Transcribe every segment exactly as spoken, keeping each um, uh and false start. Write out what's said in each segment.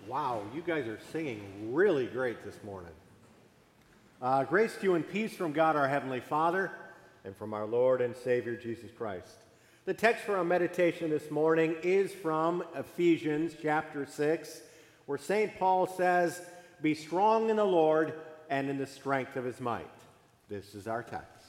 Wow, you guys are singing really great this morning. Uh, grace to you and peace from God our Heavenly Father and from our Lord and Savior Jesus Christ. The text for our meditation this morning is from Ephesians chapter six, where Saint Paul says, "Be strong in the Lord and in the strength of his might." This is our text.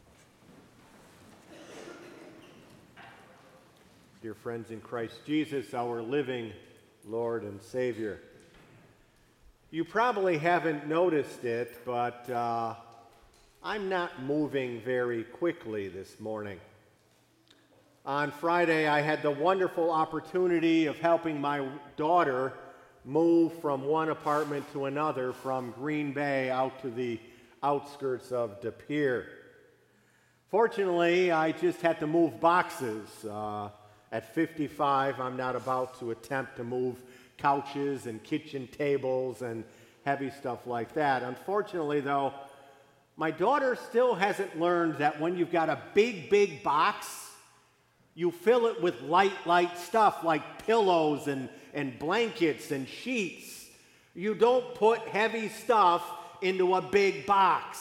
Dear friends in Christ Jesus, our living Lord and Savior. You probably haven't noticed it, but uh, I'm not moving very quickly this morning. On Friday, I had the wonderful opportunity of helping my daughter move from one apartment to another from Green Bay out to the outskirts of De Pere. Fortunately, I just had to move boxes. Uh, At fifty-five, I'm not about to attempt to move couches and kitchen tables and heavy stuff like that. Unfortunately, though, my daughter still hasn't learned that when you've got a big, big box, you fill it with light, light stuff like pillows and, and blankets and sheets. You don't put heavy stuff into a big box.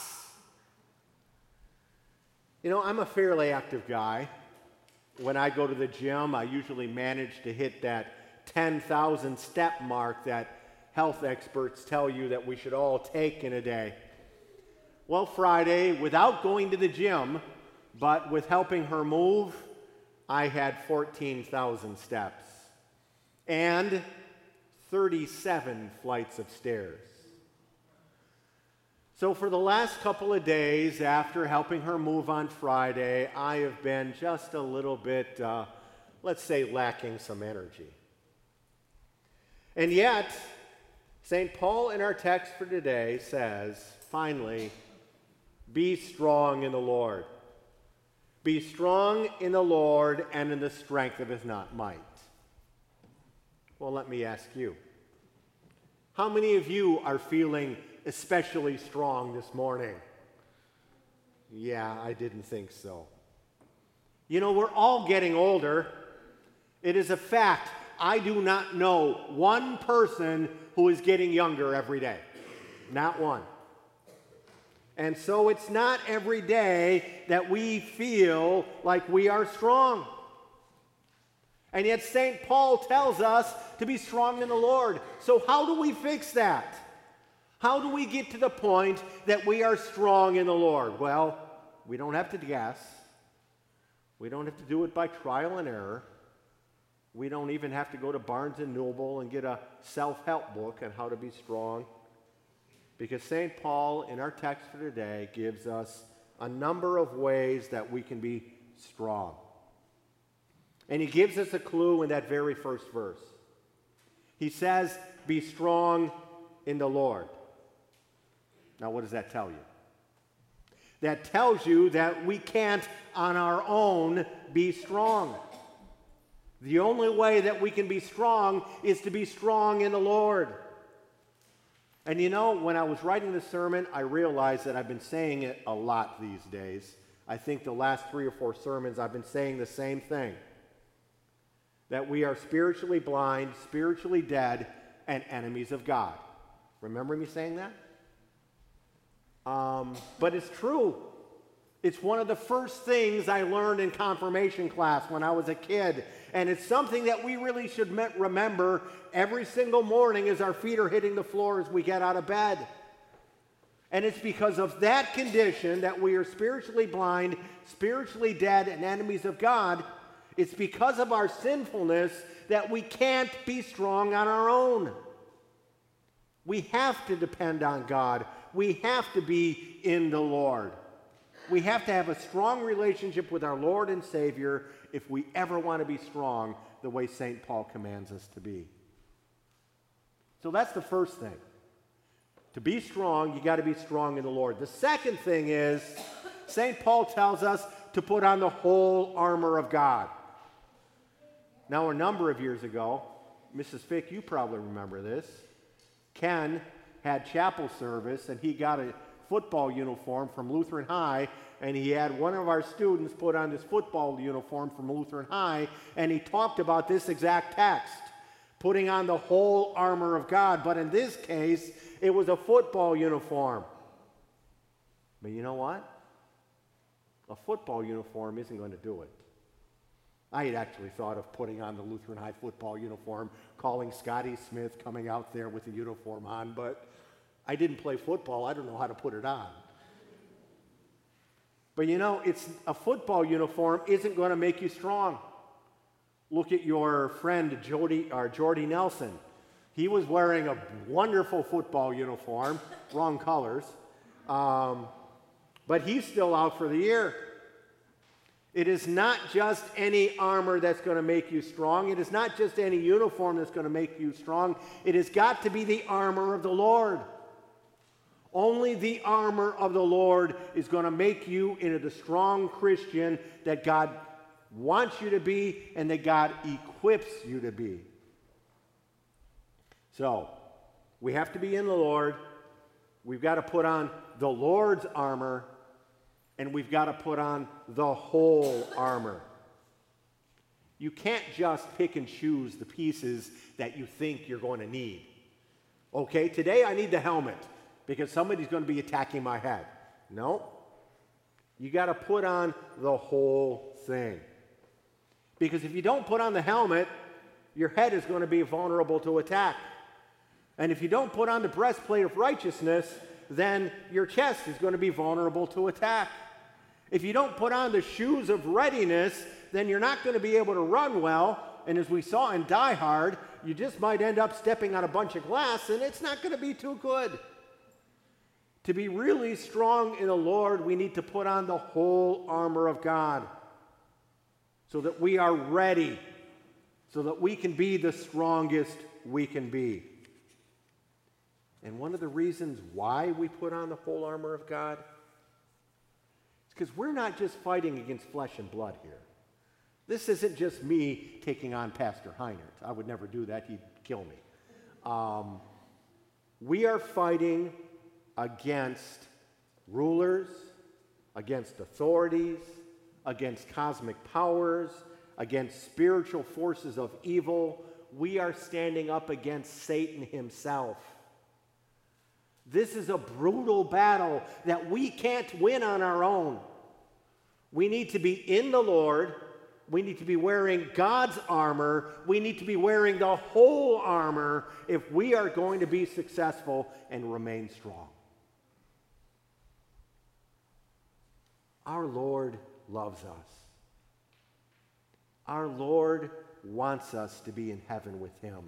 You know, I'm a fairly active guy. When I go to the gym, I usually manage to hit that ten thousand step mark that health experts tell you that we should all take in a day. Well, Friday, without going to the gym, but with helping her move, I had fourteen thousand steps and thirty-seven flights of stairs. So for the last couple of days after helping her move on Friday, I have been just a little bit, uh, let's say, lacking some energy. And yet, Saint Paul in our text for today says, finally, be strong in the Lord. Be strong in the Lord and in the strength of his not might. Well, let me ask you, how many of you are feeling especially strong this morning? Yeah, I didn't think so. You know, we're all getting older. It is a fact. I do not know one person who is getting younger every day. Not one. And so it's not every day that we feel like we are strong. And yet Saint Paul tells us to be strong in the Lord. So how do we fix that? How do we get to the point that we are strong in the Lord? Well, we don't have to guess. We don't have to do it by trial and error. We don't even have to go to Barnes and Noble and get a self-help book on how to be strong. Because Saint Paul, in our text for today, gives us a number of ways that we can be strong. And he gives us a clue in that very first verse. He says, be strong in the Lord. Now, what does that tell you? That tells you that we can't, on our own, be strong. The only way that we can be strong is to be strong in the Lord. And you know, when I was writing this sermon, I realized that I've been saying it a lot these days. I think the last three or four sermons, I've been saying the same thing. That we are spiritually blind, spiritually dead, and enemies of God. Remember me saying that? Um, but it's true. It's one of the first things I learned in confirmation class when I was a kid. And it's something that we really should me- remember every single morning as our feet are hitting the floor as we get out of bed. And it's because of that condition that we are spiritually blind, spiritually dead, and enemies of God. It's because of our sinfulness that we can't be strong on our own. We have to depend on God. We have to be in the Lord. We have to have a strong relationship with our Lord and Savior if we ever want to be strong the way Saint Paul commands us to be. So that's the first thing. To be strong, you got to be strong in the Lord. The second thing is, Saint Paul tells us to put on the whole armor of God. Now, a number of years ago, Missus Fick, you probably remember this, Ken had chapel service, and he got a football uniform from Lutheran High, and he had one of our students put on this football uniform from Lutheran High, and he talked about this exact text. putting on the whole armor of God. But in this case, it was a football uniform. But you know what? A football uniform isn't going to do it. I had actually thought of putting on the Lutheran High football uniform, calling Scotty Smith, coming out there with the uniform on, but I didn't play football. I don't know how to put it on. But you know, it's a football uniform isn't going to make you strong. Look at your friend Jody or Jordy Nelson. He was wearing a wonderful football uniform, wrong colors, um, but he's still out for the year. It is not just any armor that's going to make you strong. It is not just any uniform that's going to make you strong. It has got to be the armor of the Lord. Only the armor of the Lord is going to make you into the strong Christian that God wants you to be and that God equips you to be. So, we have to be in the Lord. We've got to put on the Lord's armor, and we've got to put on the whole armor. You can't just pick and choose the pieces that you think you're going to need. Okay, today I need the helmet because somebody's going to be attacking my head. No. You got to put on the whole thing. Because if you don't put on the helmet, your head is going to be vulnerable to attack. And if you don't put on the breastplate of righteousness, then your chest is going to be vulnerable to attack. If you don't put on the shoes of readiness, then you're not going to be able to run well. And as we saw in Die Hard, you just might end up stepping on a bunch of glass, and it's not going to be too good. To be really strong in the Lord, we need to put on the whole armor of God so that we are ready, so that we can be the strongest we can be. And one of the reasons why we put on the whole armor of God is because we're not just fighting against flesh and blood here. This isn't just me taking on Pastor Heinert. I would never do that. He'd kill me. Um, we are fighting against rulers, against authorities, against cosmic powers, against spiritual forces of evil. We are standing up against Satan himself. This is a brutal battle that we can't win on our own. We need to be in the Lord. We need to be wearing God's armor. We need to be wearing the whole armor if we are going to be successful and remain strong. Our Lord loves us. Our Lord wants us to be in heaven with him.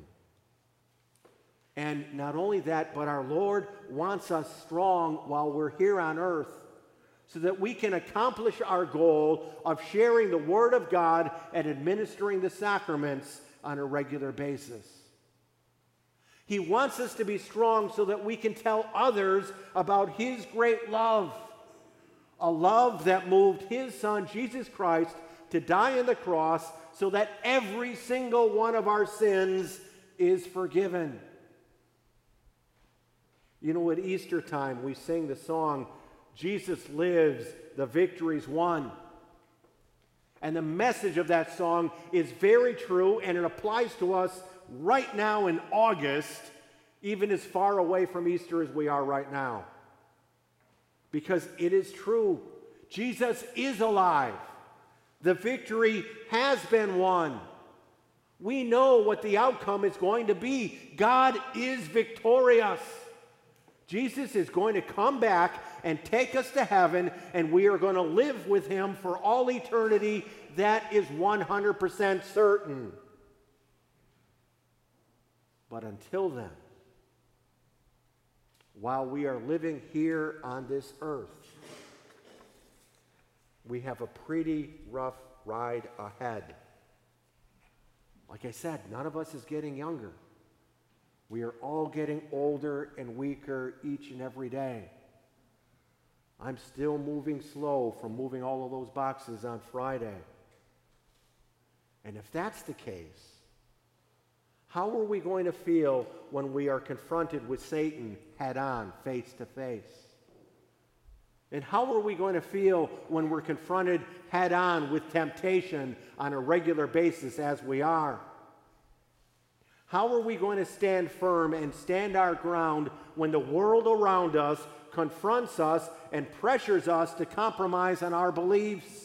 And not only that, but our Lord wants us strong while we're here on earth so that we can accomplish our goal of sharing the Word of God and administering the sacraments on a regular basis. He wants us to be strong so that we can tell others about his great love, a love that moved his Son, Jesus Christ, to die on the cross so that every single one of our sins is forgiven. You know, at Easter time, we sing the song, Jesus lives, the victory's won. And the message of that song is very true, and it applies to us right now in August, even as far away from Easter as we are right now. Because it is true. Jesus is alive. The victory has been won. We know what the outcome is going to be. God is victorious. Jesus is going to come back and take us to heaven, and we are going to live with him for all eternity. That is one hundred percent certain. But until then, while we are living here on this earth, we have a pretty rough ride ahead. Like I said, none of us is getting younger. We are all getting older and weaker each and every day. I'm still moving slow from moving all of those boxes on Friday. And if that's the case, how are we going to feel when we are confronted with Satan head on, face to face? And how are we going to feel when we're confronted head on with temptation on a regular basis as we are? How are we going to stand firm and stand our ground when the world around us confronts us and pressures us to compromise on our beliefs?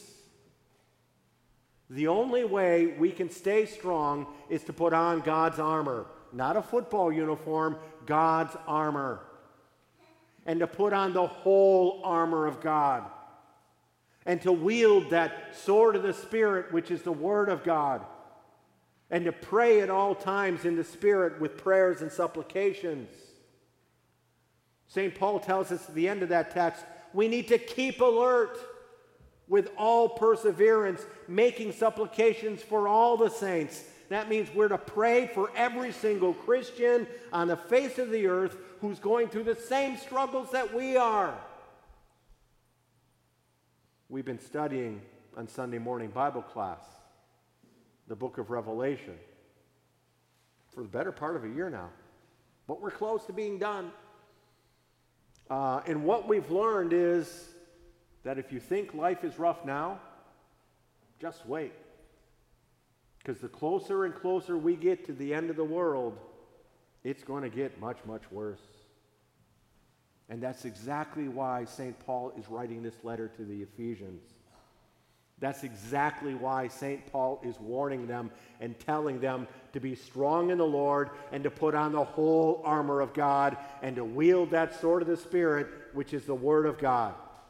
The only way we can stay strong is to put on God's armor. Not a football uniform, God's armor. And to put on the whole armor of God. And to wield that sword of the Spirit, which is the Word of God. And to pray at all times in the Spirit with prayers and supplications. Saint Paul tells us at the end of that text, we need to keep alert with all perseverance, making supplications for all the saints. That means we're to pray for every single Christian on the face of the earth who's going through the same struggles that we are. We've been studying on Sunday morning Bible class the book of Revelation for the better part of a year now. But we're close to being done. Uh, and what we've learned is that if you think life is rough now, just wait. Because the closer and closer we get to the end of the world, it's going to get much, much worse. And that's exactly why Saint Paul is writing this letter to the Ephesians. That's exactly why Saint Paul is warning them and telling them to be strong in the Lord and to put on the whole armor of God and to wield that sword of the Spirit, which is the Word of God.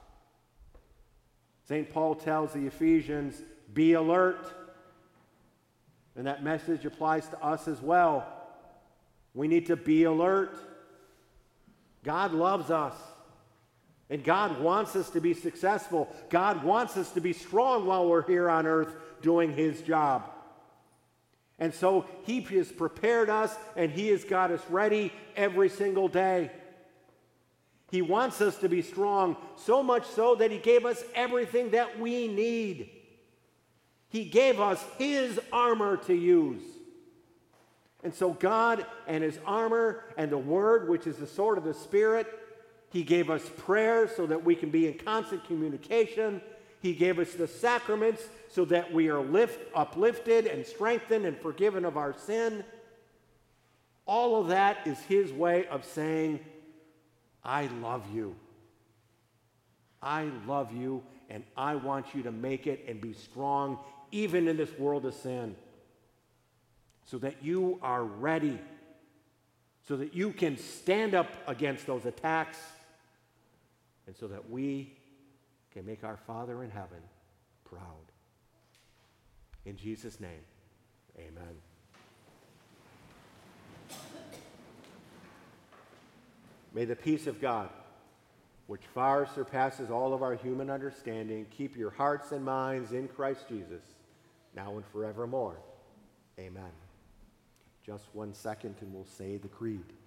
Saint Paul tells the Ephesians, be alert. And that message applies to us as well. We need to be alert. God loves us. And God wants us to be successful. God wants us to be strong while we're here on earth doing His job. And so He has prepared us and He has got us ready every single day. He wants us to be strong, so much so that He gave us everything that we need. He gave us His armor to use. And so God and His armor and the Word, which is the sword of the Spirit, He gave us prayer so that we can be in constant communication. He gave us the sacraments so that we are lift, uplifted and strengthened and forgiven of our sin. All of that is His way of saying, I love you. I love you, and I want you to make it and be strong even in this world of sin, so that you are ready, so that you can stand up against those attacks, and so that we can make our Father in heaven proud. In Jesus' name, amen. May the peace of God, which far surpasses all of our human understanding, keep your hearts and minds in Christ Jesus, now and forevermore. Amen. Just one second and we'll say the creed.